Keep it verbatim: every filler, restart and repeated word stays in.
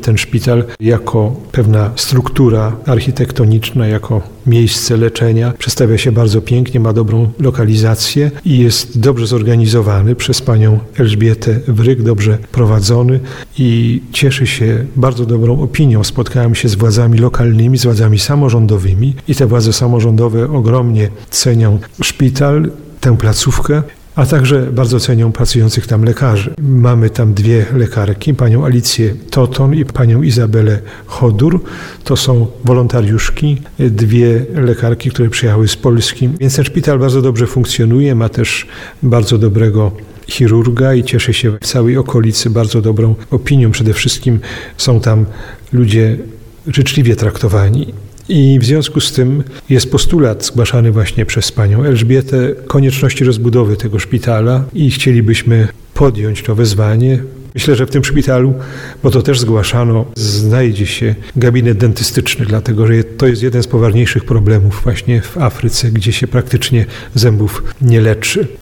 ten szpital jako pewna struktura architektoniczna, jako miejsce leczenia. Przedstawia się bardzo pięknie, ma dobrą lokalizację i jest dobrze zorganizowany przez panią Elżbietę Wryk, dobrze prowadzony i cieszy się bardzo dobrą opinią. Spotkałem się z władzami lokalnymi, z władzami samorządowymi i te władze samorządowe ogromnie cenią szpital, tę placówkę, a także bardzo cenią pracujących tam lekarzy. Mamy tam dwie lekarki, panią Alicję Toton i panią Izabelę Chodur. To są wolontariuszki, dwie lekarki, które przyjechały z Polski. Więc ten szpital bardzo dobrze funkcjonuje, ma też bardzo dobrego chirurga i cieszy się w całej okolicy bardzo dobrą opinią. Przede wszystkim są tam ludzie życzliwie traktowani. I w związku z tym jest postulat zgłaszany właśnie przez panią Elżbietę konieczności rozbudowy tego szpitala i chcielibyśmy podjąć to wezwanie. Myślę, że w tym szpitalu, bo to też zgłaszano, znajdzie się gabinet dentystyczny, dlatego że to jest jeden z poważniejszych problemów właśnie w Afryce, gdzie się praktycznie zębów nie leczy.